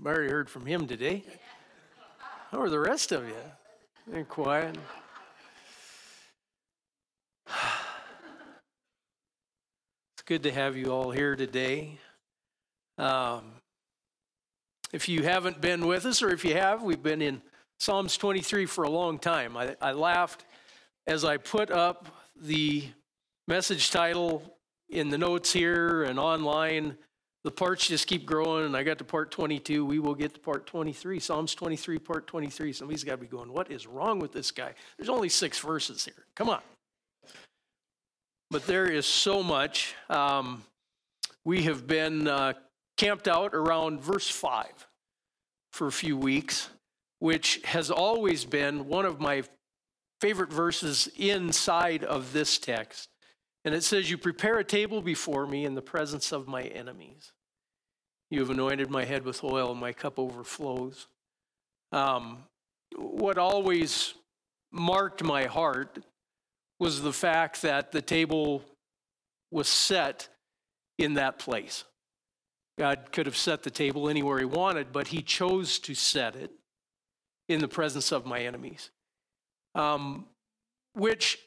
I already heard from him today. How are the rest of you? They're quiet. It's good to have you all here today. If you haven't been with us, or if you have, we've been in Psalms 23 for a long time. I laughed as I put up the message title in the notes here and online. The parts just keep growing, and I got to part 22. We will get to part 23, Psalms 23, part 23. Somebody's got to be going, what is wrong with this guy? There's only 6 verses here. Come on. But there is so much. We have been camped out around verse 5 for a few weeks, which has always been one of my favorite verses inside of this text. And it says, you prepare a table before me in the presence of my enemies. You have anointed my head with oil, and my cup overflows. What always marked my heart was the fact that the table was set in that place. God could have set the table anywhere he wanted, but he chose to set it in the presence of my enemies. Which,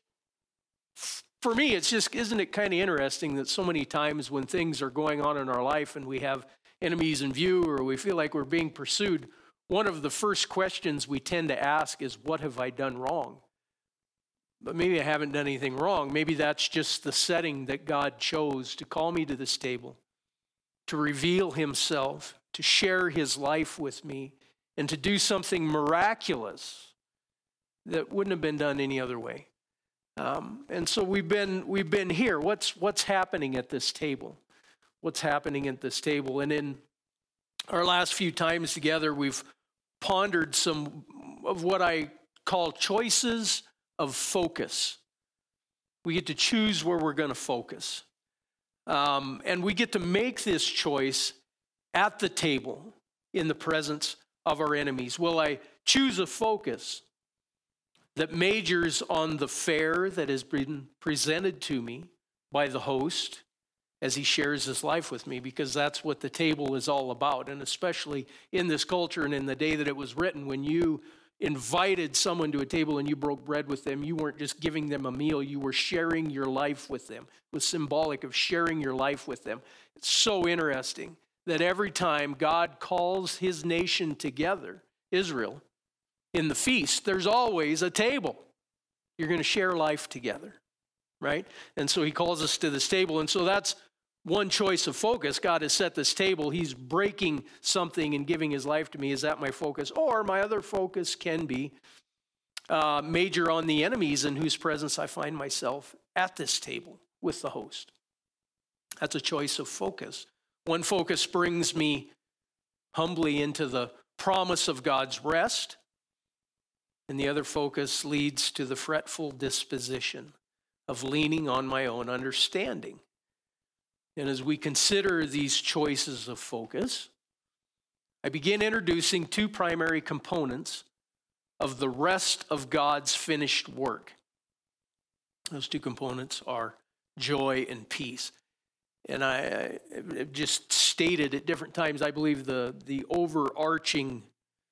for me, it's just, isn't it kind of interesting that so many times when things are going on in our life and we have enemies in view or we feel like we're being pursued, one of the first questions we tend to ask is, what have I done wrong? But maybe I haven't done anything wrong. Maybe that's just the setting that God chose to call me to this table, to reveal himself, to share his life with me, and to do something miraculous that wouldn't have been done any other way. And so we've been here. What's happening at this table? What's happening at this table? And in our last few times together, we've pondered some of what I call choices of focus. We get to choose where we're going to focus. And we get to make this choice at the table in the presence of our enemies. Will I choose a focus that majors on the fare that has been presented to me by the host as he shares his life with me? Because that's what the table is all about. And especially in this culture and in the day that it was written, when you invited someone to a table and you broke bread with them, you weren't just giving them a meal, you were sharing your life with them. It was symbolic of sharing your life with them. It's so interesting that every time God calls his nation together, Israel, in the feast, there's always a table. You're going to share life together, right? And so he calls us to this table. And so that's one choice of focus. God has set this table. He's breaking something and giving his life to me. Is that my focus? Or my other focus can be major on the enemies in whose presence I find myself at this table with the host. That's a choice of focus. One focus brings me humbly into the promise of God's rest, and the other focus leads to the fretful disposition of leaning on my own understanding. And as we consider these choices of focus, I begin introducing 2 primary components of the rest of God's finished work. Those 2 components are joy and peace. And I just stated at different times, I believe the overarching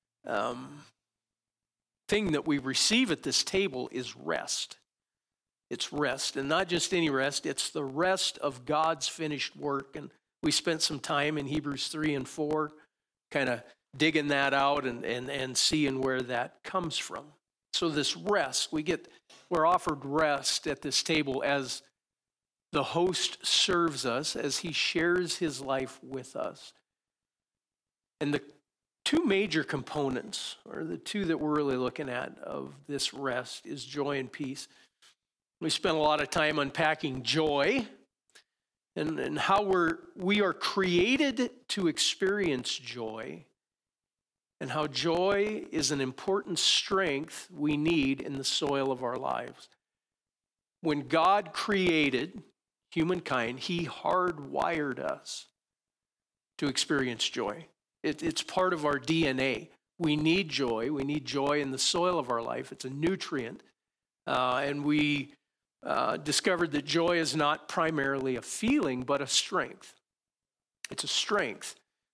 thing that we receive at this table is rest. It's rest, and not just any rest, it's the rest of God's finished work. And we spent some time in Hebrews 3 and 4 kind of digging that out and seeing where that comes from. So this rest, we're offered rest at this table as the host serves us, as he shares his life with us. And the 2 major components, or the 2 that we're really looking at of this rest, is joy and peace. We spent a lot of time unpacking joy and how we are created to experience joy, and how joy is an important strength we need in the soil of our lives. When God created humankind, he hardwired us to experience joy. It's part of our DNA. We need joy. We need joy in the soil of our life. It's a nutrient. And we discovered that joy is not primarily a feeling, but a strength. It's a strength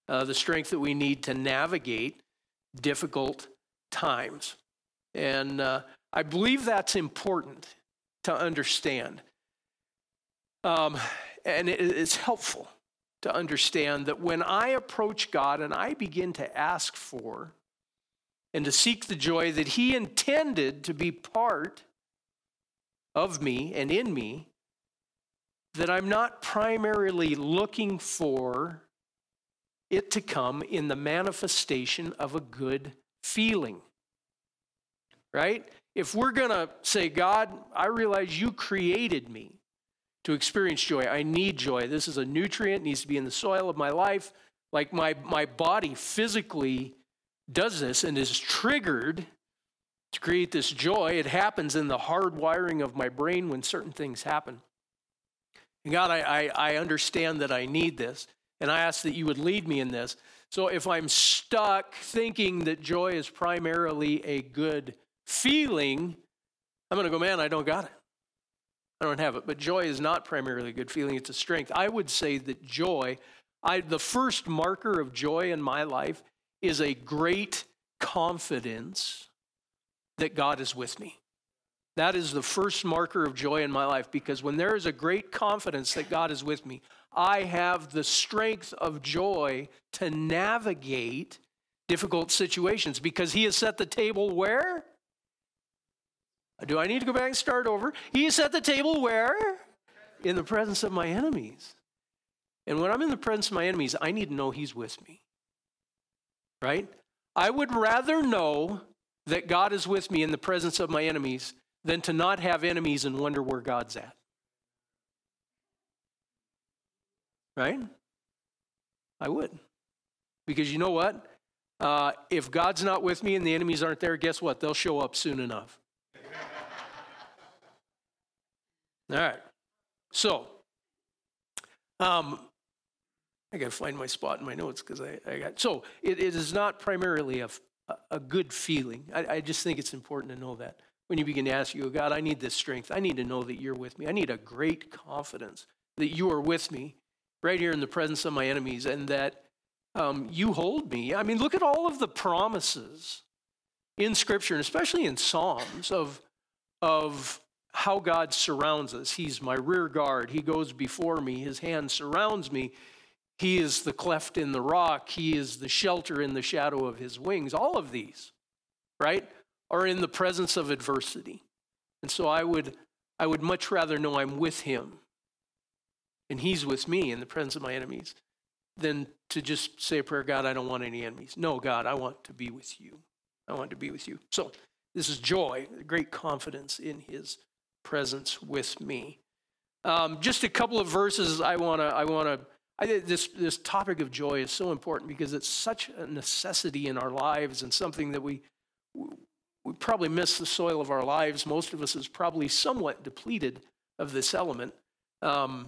the strength that we need to navigate difficult times. And I believe that's important to understand. And it's helpful to understand that when I approach God and I begin to ask for and to seek the joy that he intended to be part of me and in me, that I'm not primarily looking for it to come in the manifestation of a good feeling, right? If we're going to say, God, I realize you created me to experience joy. I need joy. This is a nutrient, needs to be in the soil of my life. Like my body physically does this and is triggered to create this joy. It happens in the hard wiring of my brain when certain things happen. And God, I understand that I need this, and I ask that you would lead me in this. So if I'm stuck thinking that joy is primarily a good feeling, I'm going to go, man, I don't got it. I don't have it. But joy is not primarily a good feeling. It's a strength. I would say that joy, the first marker of joy in my life is a great confidence that God is with me. That is the first marker of joy in my life, because when there is a great confidence that God is with me, I have the strength of joy to navigate difficult situations, because he has set the table where? Do I need to go back and start over? He has set the table where? In the presence of my enemies. And when I'm in the presence of my enemies, I need to know he's with me. Right? I would rather know that God is with me in the presence of my enemies than to not have enemies and wonder where God's at. Right? I would. Because you know what? If God's not with me and the enemies aren't there, guess what? They'll show up soon enough. All right. So, I got to find my spot in my notes because I got. So, it is not primarily a good feeling. I just think it's important to know that. When you begin to ask you, God, I need this strength. I need to know that you're with me. I need a great confidence that you are with me right here in the presence of my enemies, and that you hold me. I mean, look at all of the promises in Scripture, and especially in Psalms, of how God surrounds us. He's my rear guard. He goes before me. His hand surrounds me. He is the cleft in the rock. He is the shelter in the shadow of his wings. All of these, right, are in the presence of adversity. And so I would much rather know I'm with him and he's with me in the presence of my enemies than to just say a prayer, God, I don't want any enemies. No, God, I want to be with you. I want to be with you. So this is joy, great confidence in his presence with me. Just a couple of verses this topic of joy is so important because it's such a necessity in our lives and something that we probably miss the soil of our lives. Most of us is probably somewhat depleted of this element. I'll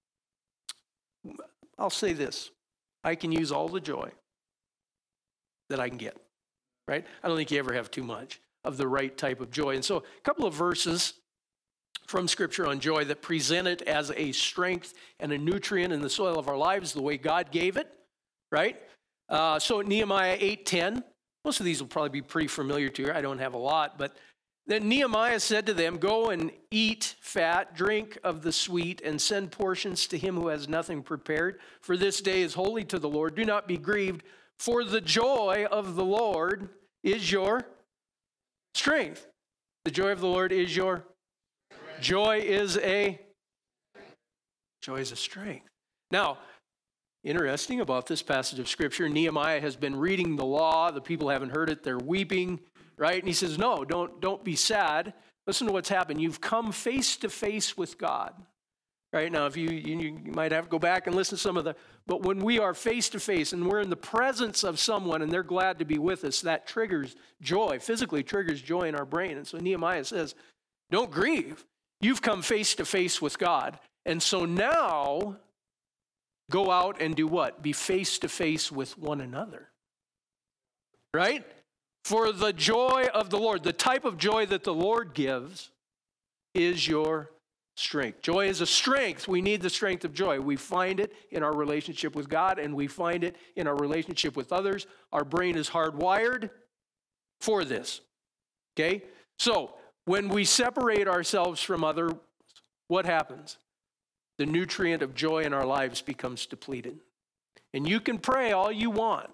say this. I can use all the joy that I can get, right? I don't think you ever have too much of the right type of joy. And so a couple of verses from Scripture on joy that present it as a strength and a nutrient in the soil of our lives the way God gave it, right? So Nehemiah 8:10, most of these will probably be pretty familiar to you. I don't have a lot, but then Nehemiah said to them, go and eat fat, drink of the sweet, and send portions to him who has nothing prepared. For this day is holy to the Lord. Do not be grieved, for the joy of the Lord is your strength. The joy of the Lord is your joy is a strength. Now, interesting about this passage of Scripture, Nehemiah has been reading the law. The people haven't heard it. They're weeping, right? And he says, no, don't be sad. Listen to what's happened. You've come face to face with God. Right? Now, if you might have to go back and listen to some of but when we are face to face and we're in the presence of someone and they're glad to be with us, that triggers joy, physically triggers joy in our brain. And so Nehemiah says, don't grieve. You've come face to face with God. And so now, go out and do what? Be face to face with one another. Right? For the joy of the Lord, the type of joy that the Lord gives is your strength. Joy is a strength. We need the strength of joy. We find it in our relationship with God, and we find it in our relationship with others. Our brain is hardwired for this. Okay? So, when we separate ourselves from others, what happens? The nutrient of joy in our lives becomes depleted. And you can pray all you want.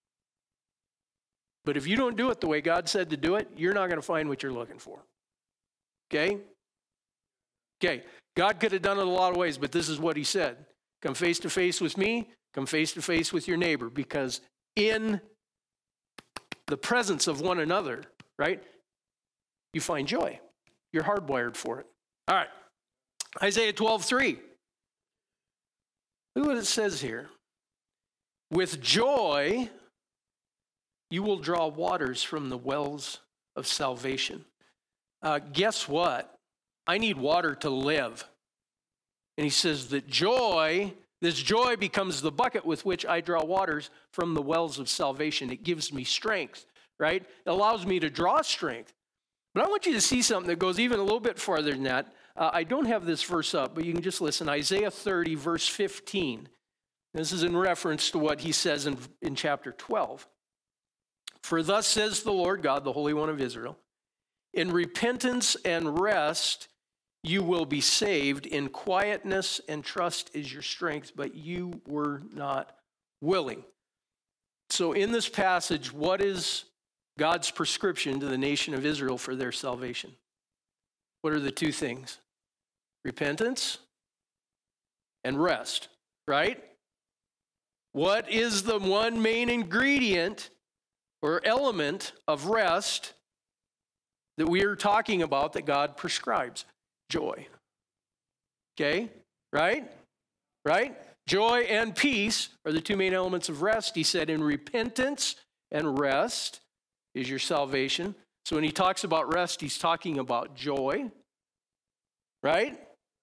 But if you don't do it the way God said to do it, you're not going to find what you're looking for. Okay? Okay. God could have done it a lot of ways, but this is what he said. Come face to face with me, come face to face with your neighbor, because in the presence of one another, right, you find joy. You're hardwired for it. All right. Isaiah 12:3. Look what it says here. With joy, you will draw waters from the wells of salvation. Guess what? I need water to live. And he says that this joy becomes the bucket with which I draw waters from the wells of salvation. It gives me strength, right? It allows me to draw strength. But I want you to see something that goes even a little bit farther than that. I don't have this verse up, but you can just listen. Isaiah 30, verse 15. This is in reference to what he says in chapter 12. For thus says the Lord God, the Holy One of Israel, in repentance and rest you will be saved. In quietness and trust is your strength, but you were not willing. So in this passage, what is God's prescription to the nation of Israel for their salvation? What are the two things? Repentance and rest, right? What is the one main ingredient or element of rest that we are talking about that God prescribes? Joy. Okay? Right? Right? Joy and peace are the two main elements of rest. He said in repentance and rest is your salvation. So when he talks about rest, he's talking about joy. Right?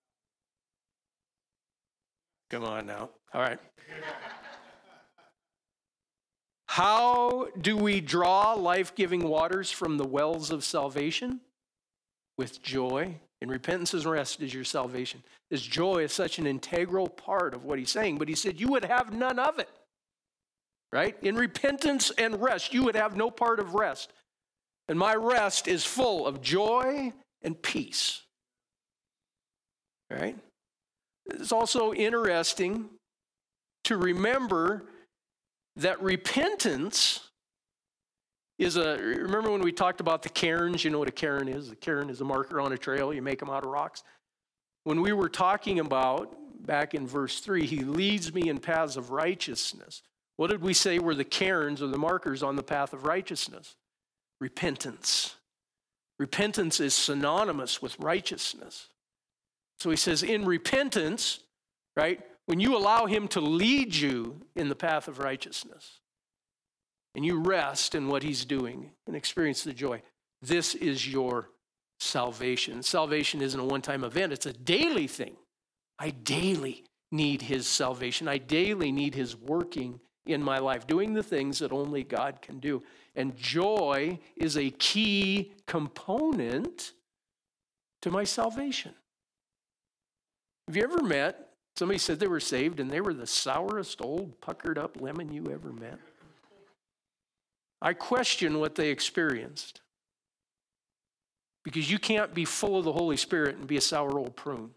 Come on now. All right. How do we draw life-giving waters from the wells of salvation? With joy. And repentance and rest is your salvation. This joy is such an integral part of what he's saying. But he said you would have none of it. Right? In repentance and rest, you would have no part of rest. And my rest is full of joy and peace. Right? It's also interesting to remember that repentance is remember when we talked about the cairns? You know what a cairn is? A cairn is a marker on a trail. You make them out of rocks. When we were talking about, back in verse 3, he leads me in paths of righteousness. What did we say were the cairns or the markers on the path of righteousness? Repentance. Repentance is synonymous with righteousness. So he says in repentance, right, when you allow him to lead you in the path of righteousness and you rest in what he's doing and experience the joy, this is your salvation. Salvation isn't a one-time event. It's a daily thing. I daily need his salvation. I daily need his working in my life, doing the things that only God can do. And joy is a key component to my salvation. Have you ever met somebody said they were saved and they were the sourest old puckered up lemon you ever met? I question what they experienced. Because you can't be full of the Holy Spirit and be a sour old prune.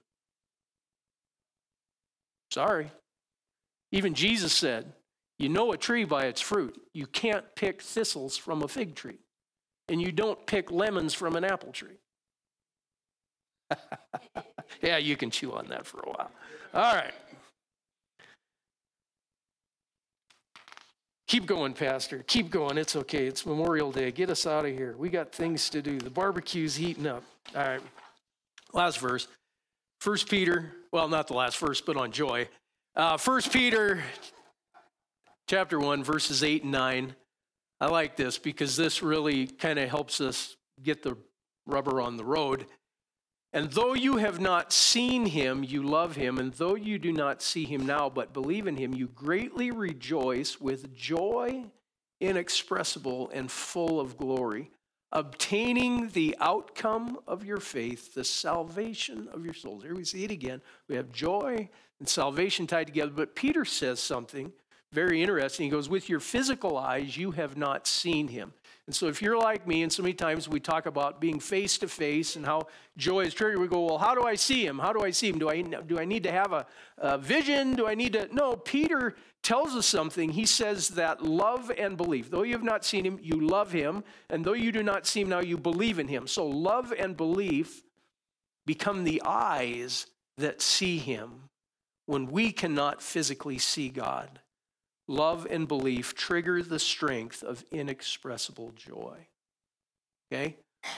Sorry. Even Jesus said, you know a tree by its fruit. You can't pick thistles from a fig tree. And you don't pick lemons from an apple tree. Yeah, you can chew on that for a while. All right. Keep going, Pastor. Keep going. It's okay. It's Memorial Day. Get us out of here. We got things to do. The barbecue's heating up. All right. Last verse. 1 Peter, well, not the last verse, but on joy. 1 Peter chapter 1, verses 8 and 9. I like this because this really kind of helps us get the rubber on the road. And though you have not seen him, you love him. And though you do not see him now, but believe in him, you greatly rejoice with joy inexpressible and full of glory, obtaining the outcome of your faith, the salvation of your souls. Here we see it again. We have joy and salvation tied together. But Peter says something very interesting. He goes, with your physical eyes, you have not seen him. And so if you're like me, and so many times we talk about being face to face and how joy is triggered, we go, well, how do I see him? How do I see him? Do I need to have a vision? Do I need to? No, Peter tells us something. He says that love and belief, though you have not seen him, you love him. And though you do not see him now, you believe in him. So love and belief become the eyes that see him when we cannot physically see God. Love and belief trigger the strength of inexpressible joy. Okay?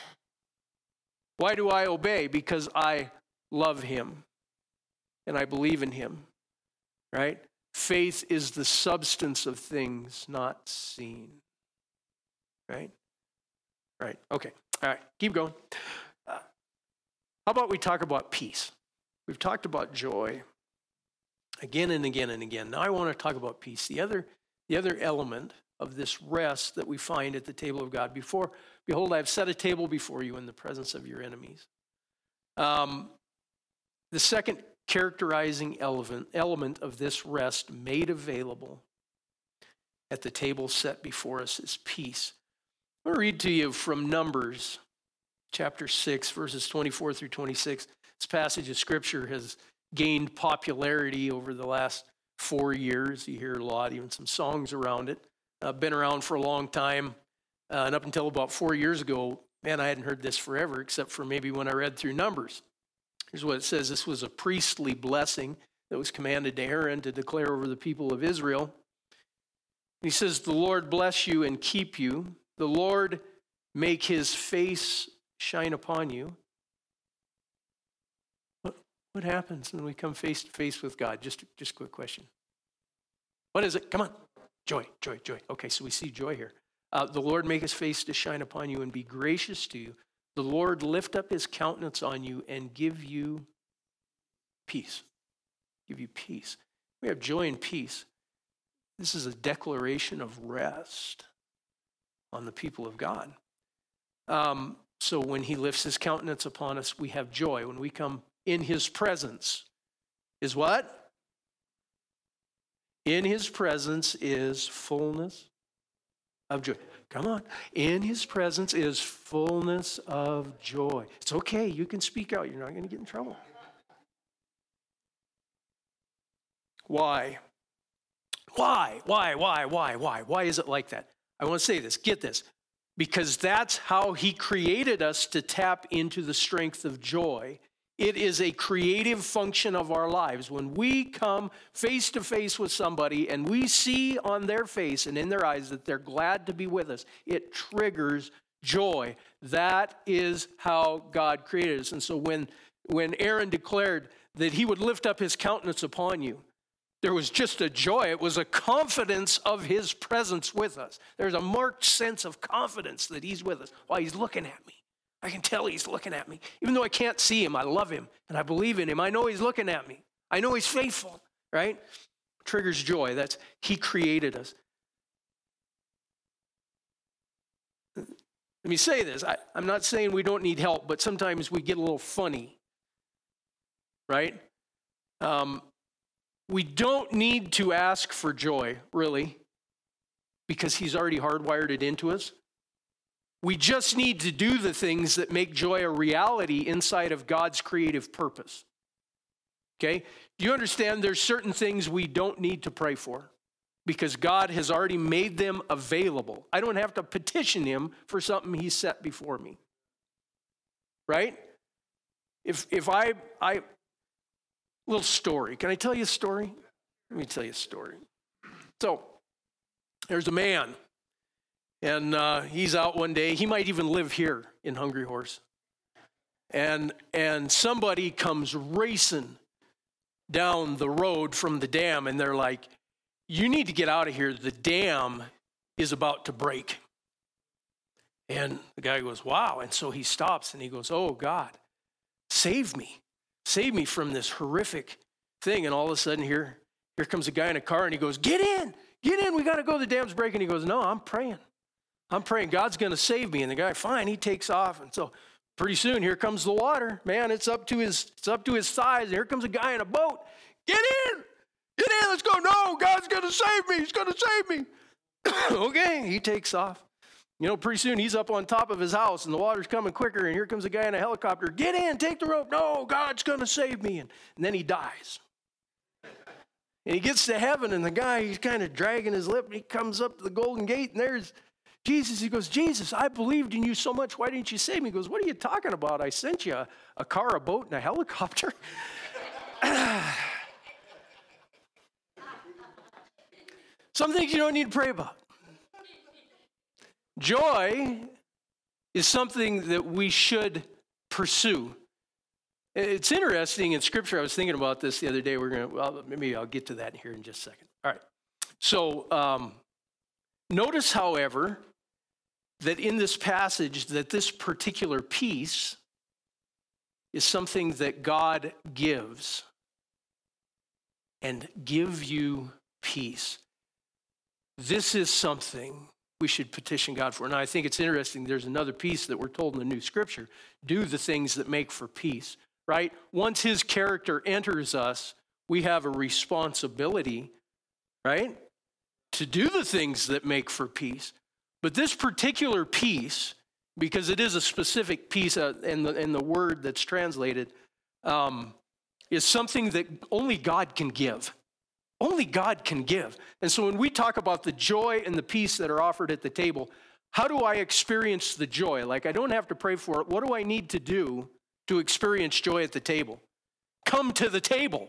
Why do I obey? Because I love him and I believe in him, right? Faith is the substance of things not seen, right? Right, okay. All right, keep going. How about we talk about peace? We've talked about joy again and again and again. Now I want to talk about peace. The other element of this rest that we find at the table of God. Behold, I have set a table before you in the presence of your enemies. The second characterizing element of this rest made available at the table set before us is peace. I'm going to read to you from Numbers chapter 6, verses 24 through 26. This passage of Scripture has gained popularity over the last 4 years. You hear a lot, even some songs around it. Been around for a long time. And up until about 4 years ago, man, I hadn't heard this forever, except for maybe when I read through Numbers. Here's what it says. This was a priestly blessing that was commanded to Aaron to declare over the people of Israel. He says, the Lord bless you and keep you. The Lord make his face shine upon you. What happens when we come face to face with God? Just a quick question. What is it? Come on. Joy, joy, joy. Okay, so we see joy here. The Lord make his face to shine upon you and be gracious to you. The Lord lift up his countenance on you and give you peace. Give you peace. We have joy and peace. This is a declaration of rest on the people of God. So when he lifts his countenance upon us, we have joy. When we come in his presence is what? In his presence is fullness of joy. Come on. In his presence is fullness of joy. It's okay. You can speak out. You're not going to get in trouble. Why? Why is it like that? I want to say this. Get this. Because that's how he created us to tap into the strength of joy. It is a creative function of our lives. When we come face to face with somebody and we see on their face and in their eyes that they're glad to be with us, it triggers joy. That is how God created us. And so when Aaron declared that he would lift up his countenance upon you, there was just a joy. It was a confidence of his presence with us. There's a marked sense of confidence that he's with us while he's looking at me. I can tell he's looking at me. Even though I can't see him, I love him and I believe in him. I know he's looking at me. I know he's faithful, right? Triggers joy. That's, he created us. Let me say this. I'm not saying we don't need help, but sometimes we get a little funny, right? We don't need to ask for joy, really, because he's already hardwired it into us. We just need to do the things that make joy a reality inside of God's creative purpose. Okay? Do you understand there's certain things we don't need to pray for because God has already made them available. I don't have to petition him for something he set before me. Right? If I little story. Can I tell you a story? Let me tell you a story. So, there's a man. And he's out one day. He might even live here in Hungry Horse. And somebody comes racing down the road from the dam, and they're like, you need to get out of here. The dam is about to break. And the guy goes, wow. And so he stops, and he goes, oh, God, save me. Save me from this horrific thing. And all of a sudden, here comes a guy in a car, and he goes, get in. We got to go. The dam's breaking. He goes, no, I'm praying. I'm praying God's going to save me. And the guy, fine, he takes off. And so pretty soon, here comes the water. Man, it's up to his thighs. And here comes a guy in a boat. Get in, let's go. No, God's going to save me. He's going to save me. Okay, he takes off. Pretty soon he's up on top of his house and the water's coming quicker. And here comes a guy in a helicopter. Get in, take the rope. No, God's going to save me. And then he dies. And he gets to heaven, and the guy, he's kind of dragging his lip. And he comes up to the Golden Gate, and there's Jesus. He goes, Jesus, I believed in you so much. Why didn't you save me? He goes, what are you talking about? I sent you a car, a boat, and a helicopter. Some things you don't need to pray about. Joy is something that we should pursue. It's interesting in Scripture. I was thinking about this the other day. Maybe I'll get to that here in just a second. All right. So notice, however, that in this passage, that this particular peace is something that God gives, and give you peace. This is something we should petition God for. Now, I think it's interesting. There's another piece that we're told in the New Scripture. Do the things that make for peace, right? Once his character enters us, we have a responsibility, right, to do the things that make for peace. But this particular peace, because it is a specific piece in the word that's translated, is something that only God can give. Only God can give. And so when we talk about the joy and the peace that are offered at the table, how do I experience the joy? Like, I don't have to pray for it. What do I need to do to experience joy at the table? Come to the table.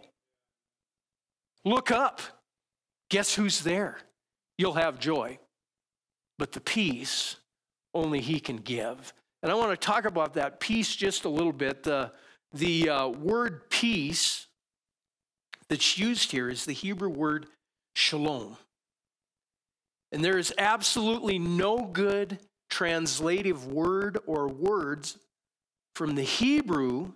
Look up. Guess who's there? You'll have joy. But the peace, only he can give. And I want to talk about that peace just a little bit. The word peace that's used here is the Hebrew word shalom. And there is absolutely no good translative word or words from the Hebrew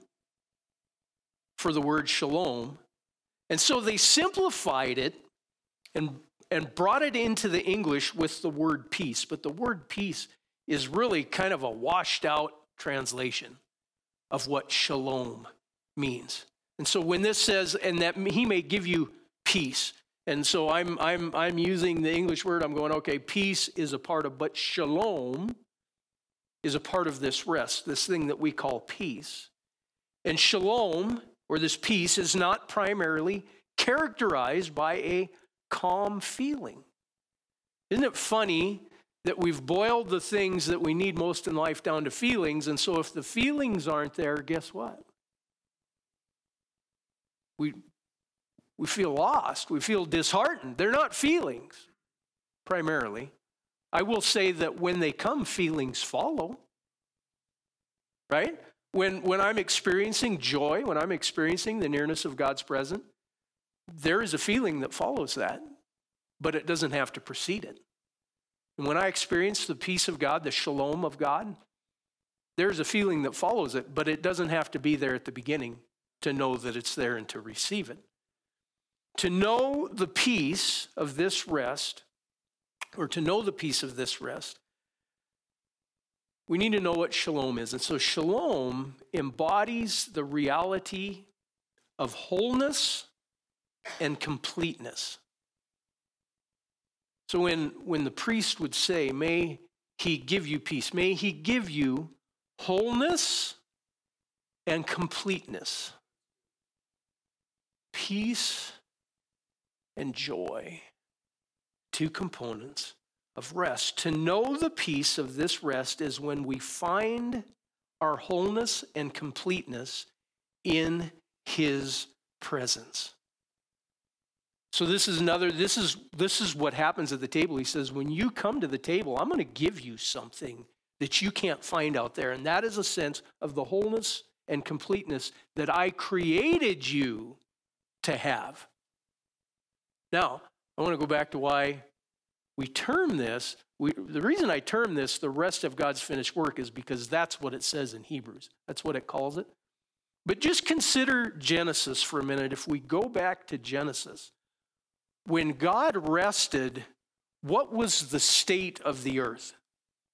for the word shalom. And so they simplified it and brought it into the English with the word peace. But the word peace is really kind of a washed out translation of what shalom means. And so when this says, and that he may give you peace, and so I'm using the English word, I'm going, okay, peace is a part of, but shalom is a part of this rest, this thing that we call peace. And shalom, or this peace, is not primarily characterized by a calm feeling. Isn't it funny that we've boiled the things that we need most in life down to feelings, and so if the feelings aren't there, guess what? We feel lost. We feel disheartened. They're not feelings, primarily. I will say that when they come, feelings follow, right? When I'm experiencing joy, when I'm experiencing the nearness of God's presence, there is a feeling that follows that, but it doesn't have to precede it. And when I experience the peace of God, the shalom of God, there's a feeling that follows it, but it doesn't have to be there at the beginning to know that it's there and to receive it. To know the peace of this rest, or to know the peace of this rest, we need to know what shalom is. And so shalom embodies the reality of wholeness and completeness. So when the priest would say, may he give you peace, may he give you wholeness and completeness. Peace and joy, two components of rest. To know the peace of this rest is when we find our wholeness and completeness in his presence. So this is what happens at the table. He says, when you come to the table, I'm going to give you something that you can't find out there. And that is a sense of the wholeness and completeness that I created you to have. Now, I want to go back to why we term this. The reason I term this the rest of God's finished work is because that's what it says in Hebrews. That's what it calls it. But just consider Genesis for a minute. If we go back to Genesis, when God rested, what was the state of the earth?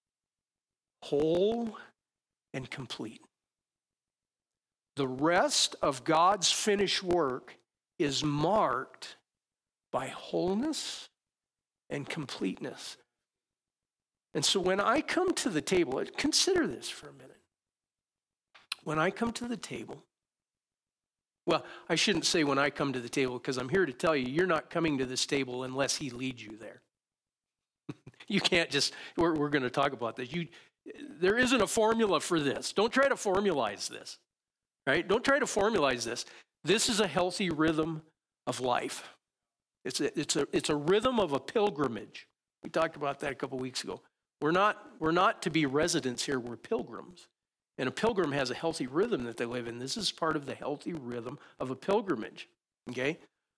whole and complete. The rest of God's finished work is marked by wholeness and completeness. And so when I come to the table, consider this for a minute. When I come to the table, well, I shouldn't say when I come to the table, because I'm here to tell you, you're not coming to this table unless he leads you there. You can't just, we're going to talk about this. There isn't a formula for this. Don't try to formalize this, right? Don't try to formalize this. This is a healthy rhythm of life. It's a rhythm of a pilgrimage. We talked about that a couple weeks ago. We're not to be residents here, we're pilgrims. And a pilgrim has a healthy rhythm that they live in. This is part of the healthy rhythm of a pilgrimage, okay?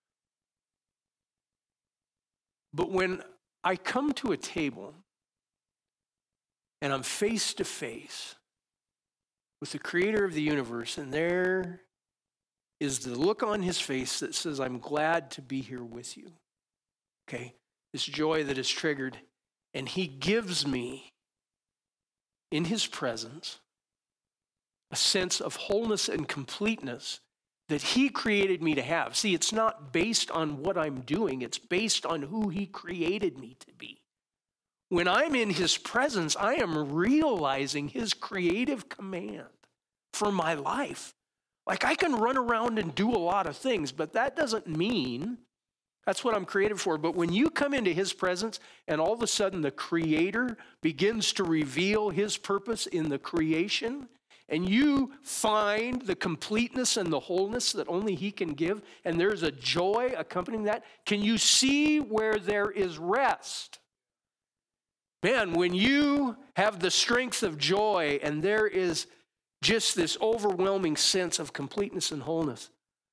But when I come to a table and I'm face to face with the creator of the universe, and there is the look on his face that says, I'm glad to be here with you, okay? This joy that is triggered, and he gives me in his presence a sense of wholeness and completeness that he created me to have. See, it's not based on what I'm doing. It's based on who he created me to be. When I'm in his presence, I am realizing his creative command for my life. Like, I can run around and do a lot of things, but that doesn't mean that's what I'm created for. But when you come into his presence and all of a sudden the creator begins to reveal his purpose in the creation, and you find the completeness and the wholeness that only he can give, and there's a joy accompanying that, can you see where there is rest? Man, when you have the strength of joy and there is just this overwhelming sense of completeness and wholeness,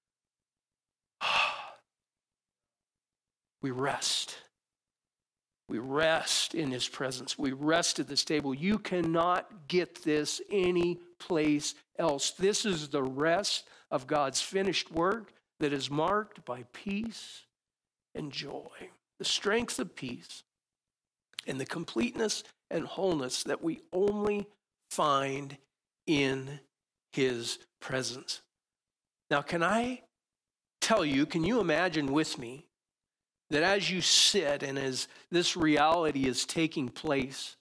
we rest. We rest in his presence. We rest at this table. You cannot get this any place else. This is the rest of God's finished work that is marked by peace and joy. The strength of peace and the completeness and wholeness that we only find in his presence. Now, can I tell you, can you imagine with me that as you sit and as this reality is taking place,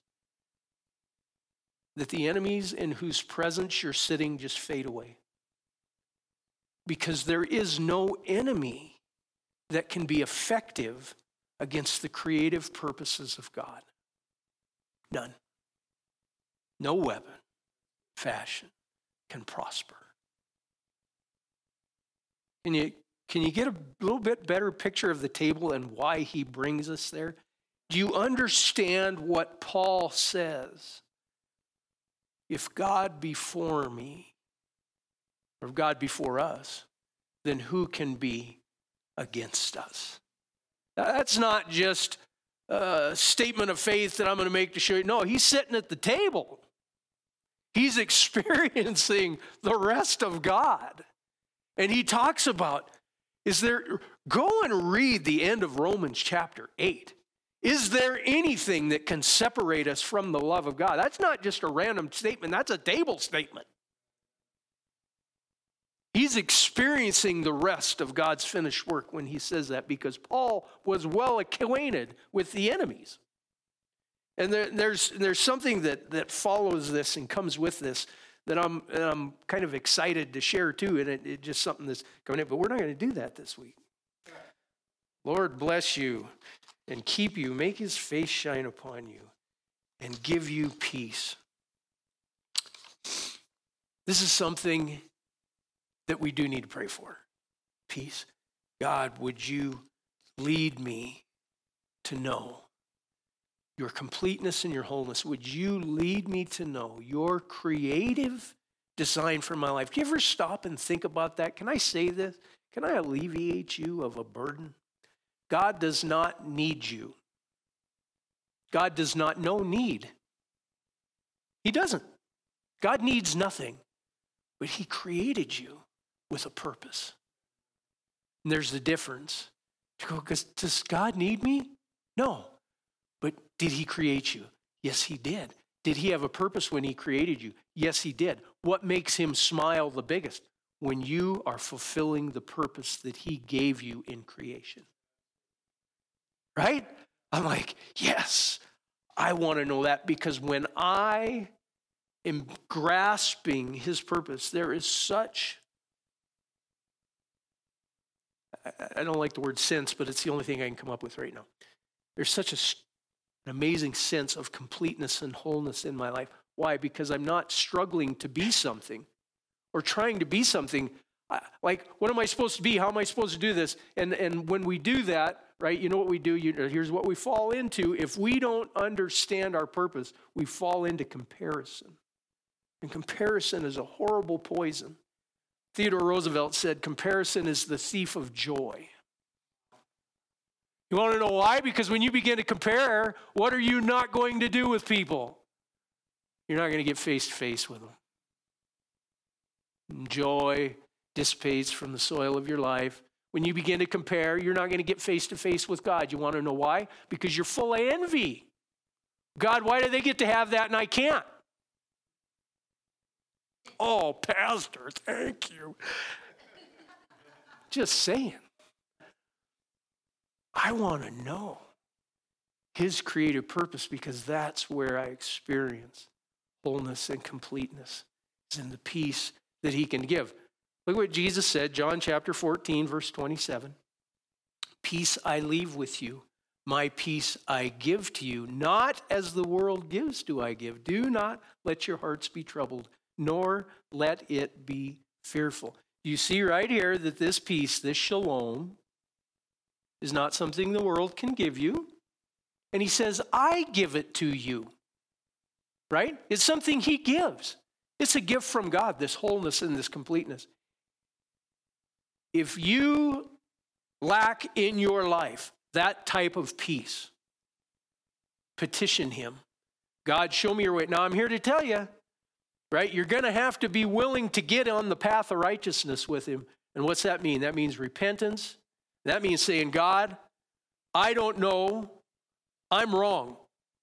that the enemies in whose presence you're sitting just fade away? Because there is no enemy that can be effective against the creative purposes of God. None. No weapon fashioned can prosper. Can you get a little bit better picture of the table and why he brings us there? Do you understand what Paul says? If God be for me, or if God be for us, then who can be against us? Now, that's not just a statement of faith that I'm going to make to show you. No, he's sitting at the table. He's experiencing the rest of God. And he talks about, go and read the end of Romans chapter 8. Is there anything that can separate us from the love of God? That's not just a random statement. That's a table statement. He's experiencing the rest of God's finished work when he says that, because Paul was well acquainted with the enemies. And there's something that follows this and comes with this that I'm kind of excited to share too, and it's just something that's coming in. But we're not going to do that this week. Lord bless you and keep you, make his face shine upon you, and give you peace. This is something that we do need to pray for. Peace. God, would you lead me to know your completeness and your wholeness? Would you lead me to know your creative design for my life? Do you ever stop and think about that? Can I say this? Can I alleviate you of a burden? God does not need you. God does not know need. He doesn't. God needs nothing, but he created you with a purpose. And there's the difference. You go, does God need me? No. But did he create you? Yes, he did. Did he have a purpose when he created you? Yes, he did. What makes him smile the biggest? When you are fulfilling the purpose that he gave you in creation. Right? I'm like, yes, I want to know that, because when I am grasping his purpose, there is such, I don't like the word sense, but it's the only thing I can come up with right now. There's such an amazing sense of completeness and wholeness in my life. Why? Because I'm not struggling to be something or trying to be something. Like, what am I supposed to be? How am I supposed to do this? And when we do that, right, you know what we do? Here's what we fall into. If we don't understand our purpose, we fall into comparison. And comparison is a horrible poison. Theodore Roosevelt said, comparison is the thief of joy. You want to know why? Because when you begin to compare, what are you not going to do with people? You're not going to get face to face with them. And joy dissipates from the soil of your life. When you begin to compare, you're not going to get face to face with God. You want to know why? Because you're full of envy. God, why do they get to have that and I can't? Oh, Pastor, thank you. Just saying. I want to know his creative purpose, because that's where I experience wholeness and completeness, is in the peace that he can give. Look what Jesus said, John chapter 14, verse 27. Peace I leave with you, my peace I give to you. Not as the world gives do I give. Do not let your hearts be troubled, nor let it be fearful. You see right here that this peace, this shalom, is not something the world can give you. And he says, I give it to you. Right? It's something he gives. It's a gift from God, this wholeness and this completeness. If you lack in your life that type of peace, petition him. God, show me your way. Now, I'm here to tell you, right? You're going to have to be willing to get on the path of righteousness with him. And what's that mean? That means repentance. That means saying, God, I don't know. I'm wrong.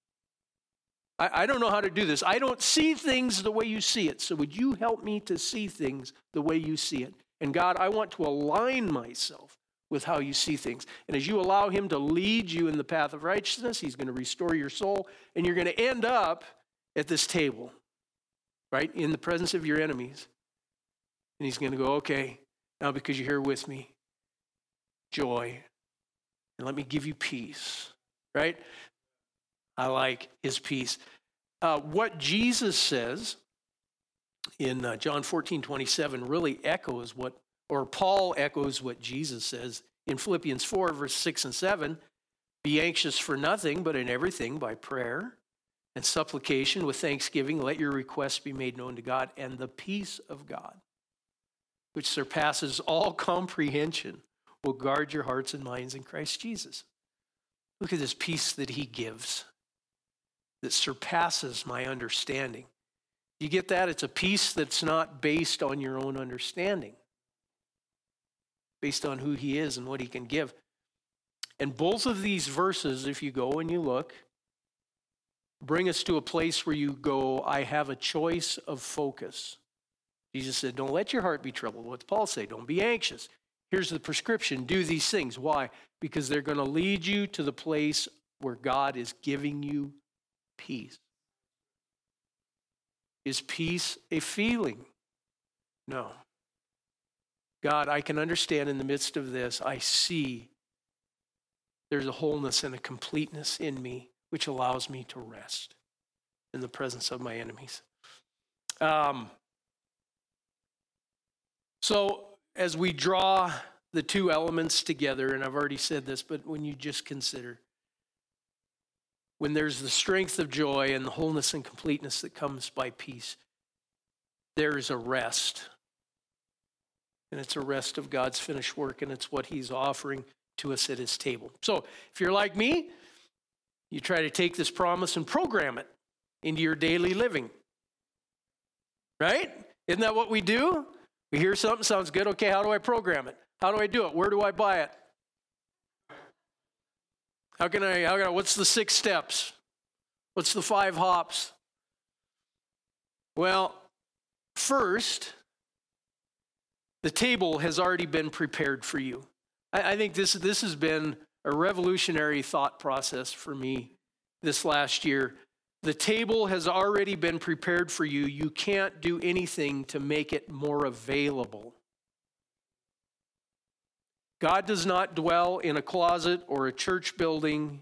I don't know how to do this. I don't see things the way you see it. So would you help me to see things the way you see it? And God, I want to align myself with how you see things. And as you allow him to lead you in the path of righteousness, he's going to restore your soul. And you're going to end up at this table, right, in the presence of your enemies. And he's going to go, okay, now because you're here with me, joy, and let me give you peace, right? I like his peace. What Jesus says in John 14:27 really echoes Paul echoes what Jesus says in Philippians 4, verse 6 and 7. Be anxious for nothing, but in everything by prayer and supplication with thanksgiving, let your requests be made known to God, and the peace of God, which surpasses all comprehension, will guard your hearts and minds in Christ Jesus. Look at this peace that he gives that surpasses my understanding. You get that? It's a peace that's not based on your own understanding, based on who he is and what he can give. And both of these verses, if you go and you look, bring us to a place where you go, I have a choice of focus. Jesus said, don't let your heart be troubled. What's Paul say? Don't be anxious. Here's the prescription. Do these things. Why? Because they're going to lead you to the place where God is giving you peace. Is peace a feeling? No. God, I can understand in the midst of this, I see there's a wholeness and a completeness in me which allows me to rest in the presence of my enemies. So as we draw the two elements together, and I've already said this, but when you just consider, when there's the strength of joy and the wholeness and completeness that comes by peace, there is a rest. And it's a rest of God's finished work, and it's what he's offering to us at his table. So if you're like me, you try to take this promise and program it into your daily living. Right? Isn't that what we do? We hear something, sounds good. Okay, how do I program it? How do I do it? Where do I buy it? How can I, what's the 6 steps? What's the 5 hops? Well, first, the table has already been prepared for you. I think this has been a revolutionary thought process for me this last year. The table has already been prepared for you. You can't do anything to make it more available. God does not dwell in a closet or a church building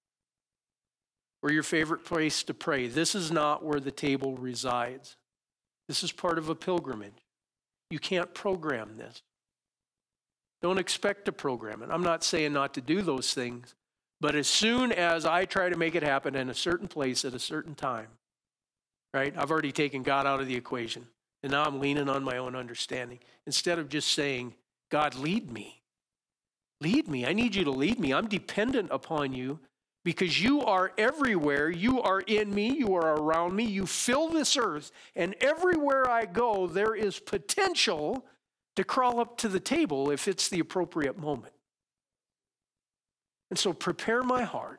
or your favorite place to pray. This is not where the table resides. This is part of a pilgrimage. You can't program this. Don't expect to program it. I'm not saying not to do those things, but as soon as I try to make it happen in a certain place at a certain time, right, I've already taken God out of the equation, and now I'm leaning on my own understanding. Instead of just saying, God, lead me. Lead me. I need you to lead me. I'm dependent upon you because you are everywhere. You are in me. You are around me. You fill this earth, and everywhere I go, there is potential to crawl up to the table if it's the appropriate moment. And so prepare my heart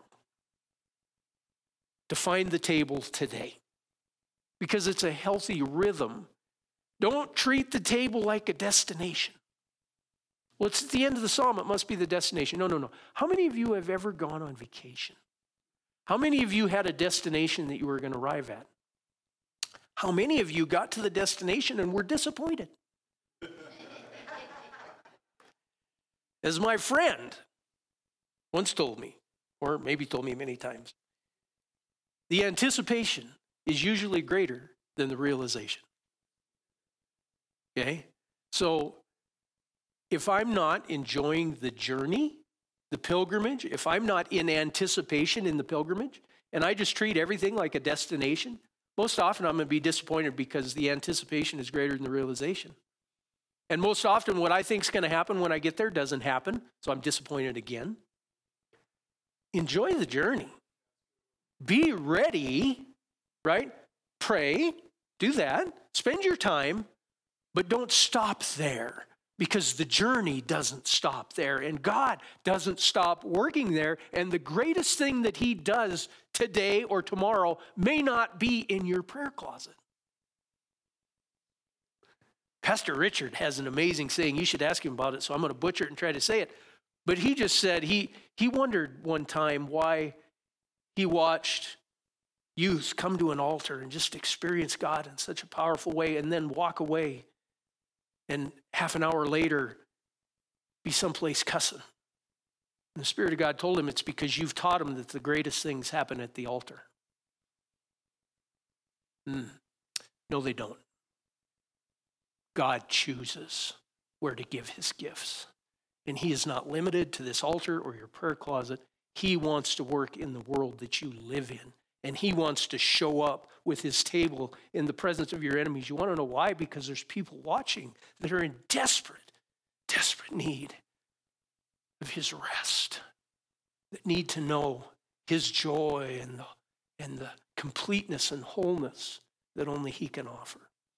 to find the table today because it's a healthy rhythm. Don't treat the table like a destination. Well, it's at the end of the psalm. It must be the destination. No. How many of you have ever gone on vacation? How many of you had a destination that you were going to arrive at? How many of you got to the destination and were disappointed? As my friend once told me, or maybe told me many times, the anticipation is usually greater than the realization. Okay? So if I'm not enjoying the journey, the pilgrimage, if I'm not in anticipation in the pilgrimage, and I just treat everything like a destination, most often I'm going to be disappointed because the anticipation is greater than the realization. And most often what I think is going to happen when I get there doesn't happen, so I'm disappointed again. Enjoy the journey. Be ready, right? Pray, do that, spend your time, but don't stop there because the journey doesn't stop there and God doesn't stop working there. And the greatest thing that he does today or tomorrow may not be in your prayer closet. Pastor Richard has an amazing saying. You should ask him about it, so I'm going to butcher it and try to say it. But he just said he wondered one time why he watched youth come to an altar and just experience God in such a powerful way and then walk away and half an hour later be someplace cussing. And the Spirit of God told him it's because you've taught him that the greatest things happen at the altar. No, they don't. God chooses where to give his gifts. And he is not limited to this altar or your prayer closet. He wants to work in the world that you live in. And he wants to show up with his table in the presence of your enemies. You want to know why? Because there's people watching that are in desperate need of his rest, that need to know his joy and the completeness and wholeness that only he can offer.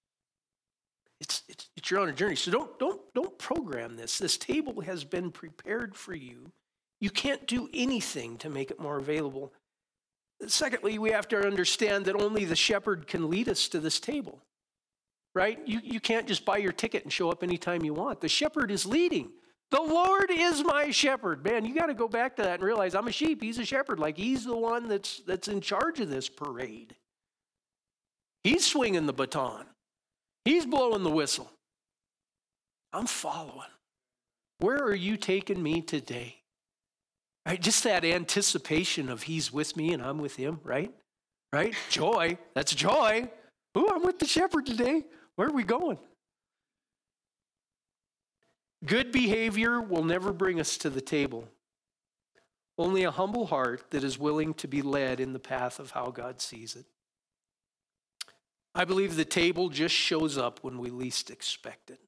It's your own journey. So don't program this. This table has been prepared for you. You can't do anything to make it more available. Secondly, we have to understand that only the shepherd can lead us to this table, right? You can't just buy your ticket and show up anytime you want. The shepherd is leading. The Lord is my shepherd. Man, you got to go back to that and realize I'm a sheep. He's a shepherd. Like he's the one that's in charge of this parade. He's swinging the baton. He's blowing the whistle. I'm following. Where are you taking me today? Right? Just that anticipation of he's with me and I'm with him, right? Right? Joy. That's joy. Ooh, I'm with the shepherd today. Where are we going? Good behavior will never bring us to the table. Only a humble heart that is willing to be led in the path of how God sees it. I believe the table just shows up when we least expect it.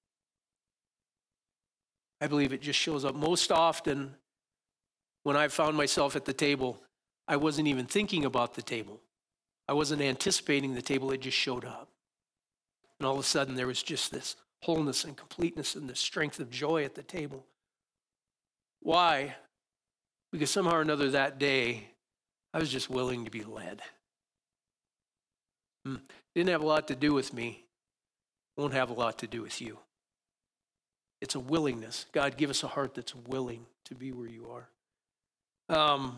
I believe it just shows up. Most often, when I found myself at the table, I wasn't even thinking about the table. I wasn't anticipating the table. It just showed up. And all of a sudden, there was just this wholeness and completeness and the strength of joy at the table. Why? Because somehow or another that day, I was just willing to be led. Didn't have a lot to do with me. Won't have a lot to do with you. It's a willingness. God, give us a heart that's willing to be where you are.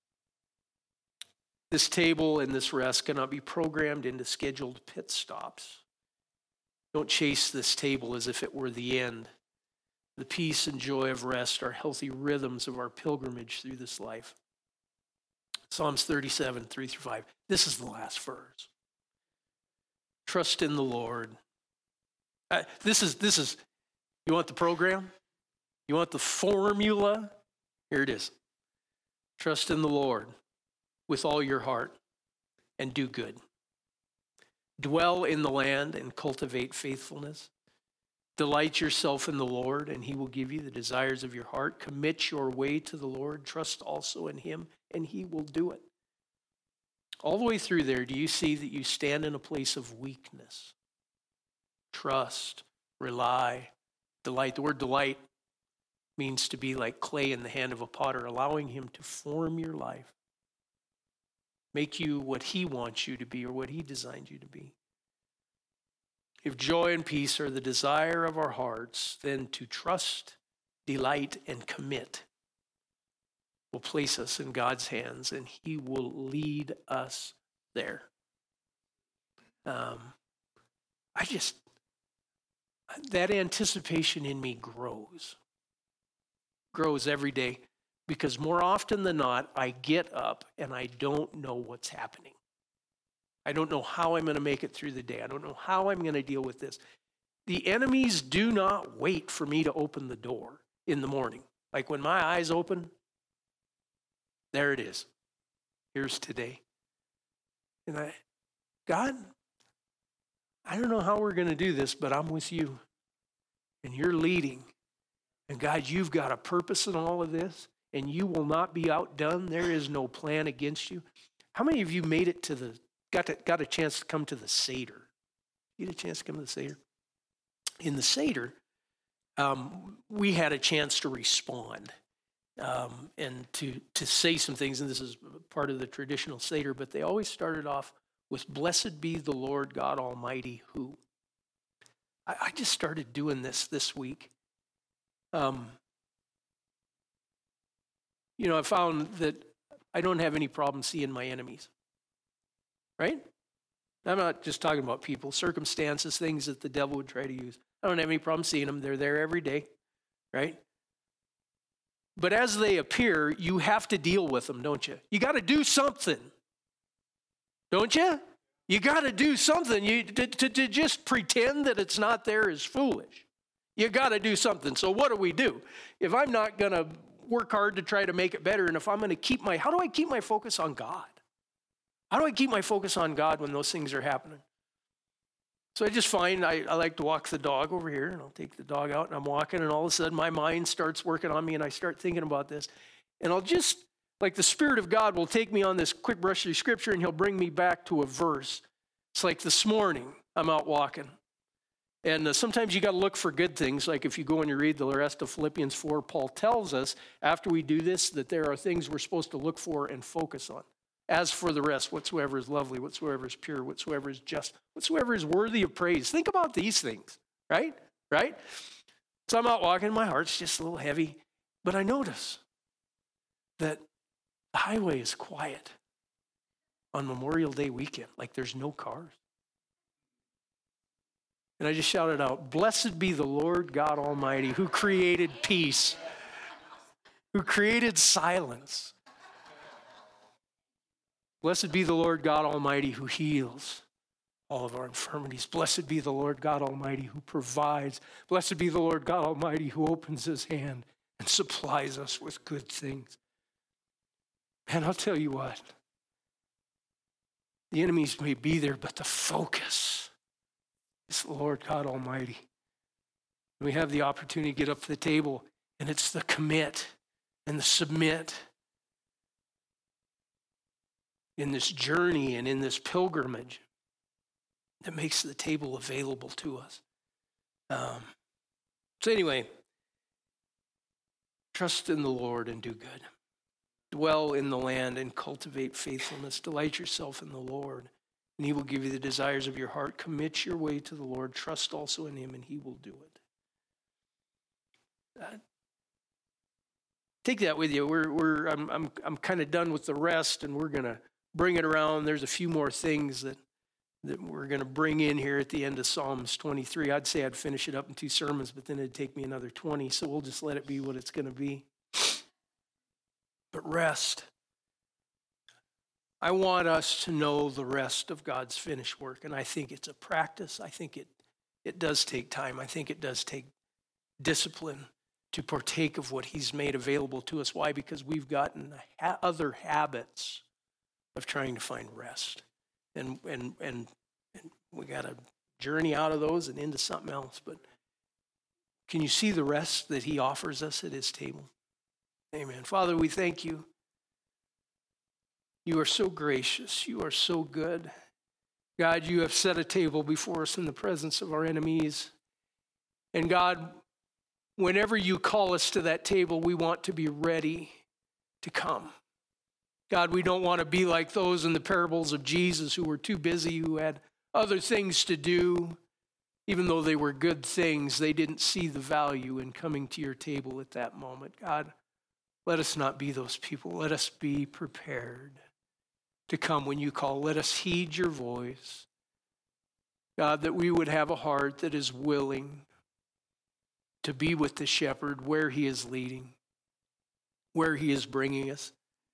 This table and this rest cannot be programmed into scheduled pit stops. Don't chase this table as if it were the end. The peace and joy of rest are healthy rhythms of our pilgrimage through this life. Psalms 37, 3-5. This is the last verse. Trust in the Lord. This is, you want the program? You want the formula? Here it is. Trust in the Lord with all your heart and do good. Dwell in the land and cultivate faithfulness. Delight yourself in the Lord, and he will give you the desires of your heart. Commit your way to the Lord. Trust also in him, and he will do it. All the way through there, do you see that you stand in a place of weakness? Trust, rely, delight. The word delight means to be like clay in the hand of a potter, allowing him to form your life, make you what he wants you to be or what he designed you to be. If joy and peace are the desire of our hearts, then to trust, delight, and commit will place us in God's hands, and he will lead us there. That anticipation in me grows every day, because more often than not, I get up and I don't know what's happening. I don't know how I'm going to make it through the day. I don't know how I'm going to deal with this. The enemies do not wait for me to open the door in the morning. Like when my eyes open, there it is. Here's today. And God, I don't know how we're going to do this, but I'm with you. And you're leading. And God, you've got a purpose in all of this, and you will not be outdone. There is no plan against you. How many of you made it to got a chance to come to the Seder? You had a chance to come to the Seder? In the Seder, we had a chance to respond and to say some things, and this is part of the traditional Seder, but they always started off with, "Blessed be the Lord God Almighty who." I just started doing this week. I found that I don't have any problem seeing my enemies, right? I'm not just talking about people, circumstances, things that the devil would try to use. I don't have any problem seeing them. They're there every day, right? But as they appear, you have to deal with them, don't you? You got to do something, don't you? You got to do something. To just pretend that it's not there is foolish. You got to do something. So what do? If I'm not going to work hard to try to make it better, and if I'm going to how do I keep my focus on God? How do I keep my focus on God when those things are happening? So I just find I like to walk the dog over here, and I'll take the dog out, and I'm walking, and all of a sudden my mind starts working on me, and I start thinking about this. And I'll just, like the Spirit of God will take me on this quick brush through Scripture, and he'll bring me back to a verse. It's like this morning, I'm out walking. And sometimes you got to look for good things. Like if you go and you read the rest of Philippians 4, Paul tells us after we do this that there are things we're supposed to look for and focus on. As for the rest, whatsoever is lovely, whatsoever is pure, whatsoever is just, whatsoever is worthy of praise. Think about these things, right? Right? So I'm out walking, my heart's just a little heavy, but I notice that the highway is quiet on Memorial Day weekend, like there's no cars. And I just shouted out, "Blessed be the Lord God Almighty who created peace, who created silence. Blessed be the Lord God Almighty who heals all of our infirmities. Blessed be the Lord God Almighty who provides. Blessed be the Lord God Almighty who opens his hand and supplies us with good things." And I'll tell you what, the enemies may be there, but the focus is the Lord God Almighty. We have the opportunity to get up to the table, and it's the commit and the submit in this journey and in this pilgrimage that makes the table available to us. So anyway, trust in the Lord and do good. Dwell in the land and cultivate faithfulness. Delight yourself in the Lord, and he will give you the desires of your heart. Commit your way to the Lord. Trust also in him, and he will do it. Take that with you. I'm kind of done with the rest, and we're going to bring it around. There's a few more things that we're going to bring in here at the end of Psalms 23. I'd say I'd finish it up in 2 sermons, but then it'd take me another 20, so we'll just let it be what it's going to be. But rest. I want us to know the rest of God's finished work, and I think it's a practice. I think it does take time. I think it does take discipline to partake of what he's made available to us. Why? Because we've gotten other habits of trying to find rest. And we got to journey out of those and into something else. But can you see the rest that he offers us at his table? Amen. Father, we thank you. You are so gracious. You are so good. God, you have set a table before us in the presence of our enemies. And God, whenever you call us to that table, we want to be ready to come. God, we don't want to be like those in the parables of Jesus who were too busy, who had other things to do. Even though they were good things, they didn't see the value in coming to your table at that moment. God, let us not be those people. Let us be prepared to come when you call. Let us heed your voice. God, that we would have a heart that is willing to be with the shepherd where he is leading, where he is bringing us.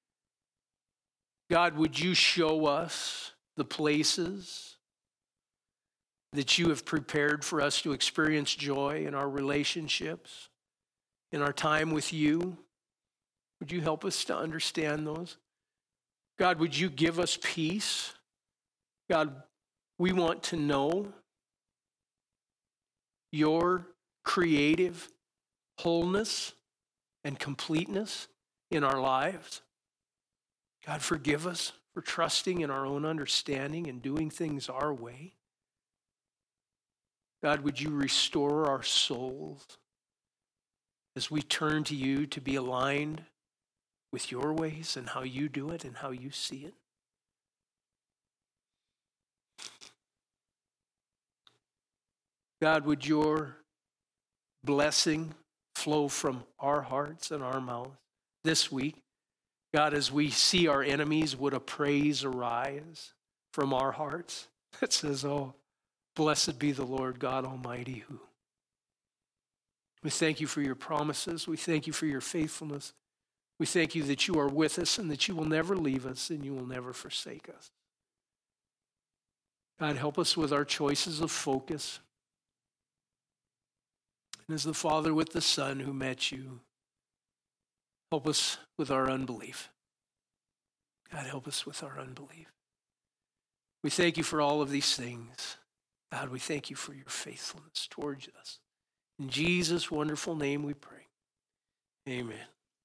God, would you show us the places that you have prepared for us to experience joy in our relationships, in our time with you? Would you help us to understand those? God, would you give us peace? God, we want to know your creative wholeness and completeness in our lives. God, forgive us for trusting in our own understanding and doing things our way. God, would you restore our souls as we turn to you to be aligned with your ways and how you do it and how you see it? God, would your blessing flow from our hearts and our mouths this week? God, as we see our enemies, would a praise arise from our hearts that says, oh, blessed be the Lord God Almighty who. We thank you for your promises. We thank you for your faithfulness. We thank you that you are with us and that you will never leave us and you will never forsake us. God, help us with our choices of focus. And as the Father with the Son who met you, help us with our unbelief. God, help us with our unbelief. We thank you for all of these things. God, we thank you for your faithfulness towards us. In Jesus' wonderful name we pray. Amen.